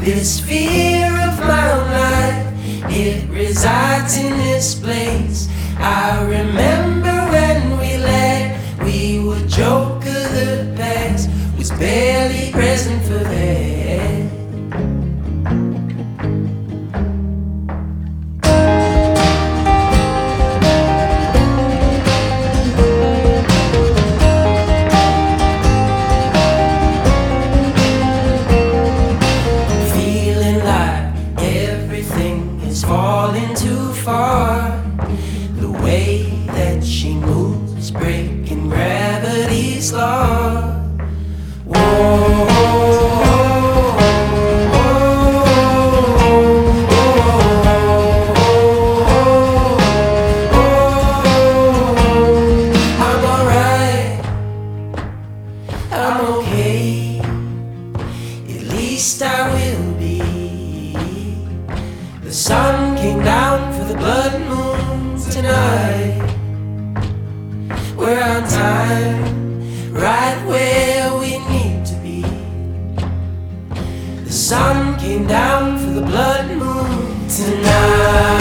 This fear of my own life, it resides in this place. I remember when we laughed, we were joke of the past, was barely present for that. Falling too far. The way that she moves, breaking gravity's law. Whoa, I'm alright, I'm okay. At least I will be. The sun came down for the blood moon tonight. We're on time, right where we need to be. The sun came down for the blood moon tonight.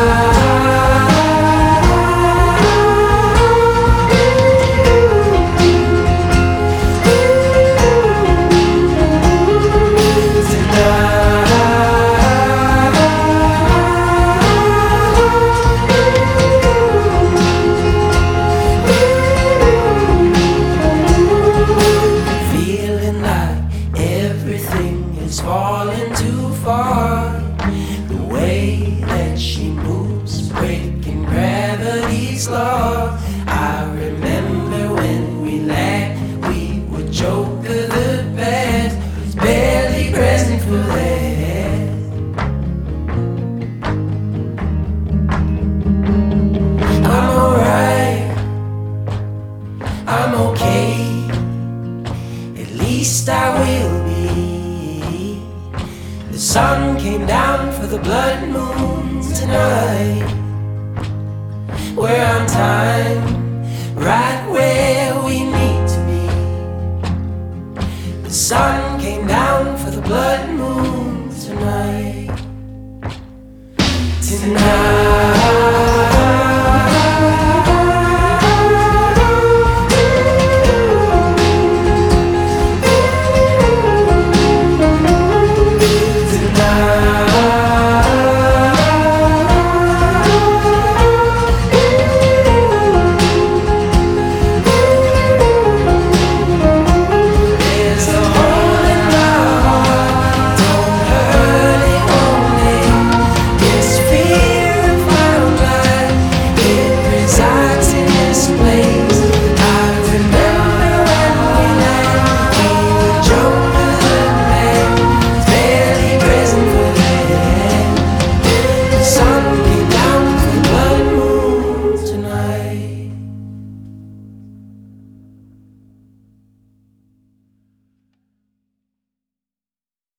It's falling too far. The way that she moves, breaking gravity's law. I remember when we laughed, we would joke of the past, was barely present for that. I'm alright, I'm okay. At least I will be. The sun came down for the blood moon tonight. We're on time,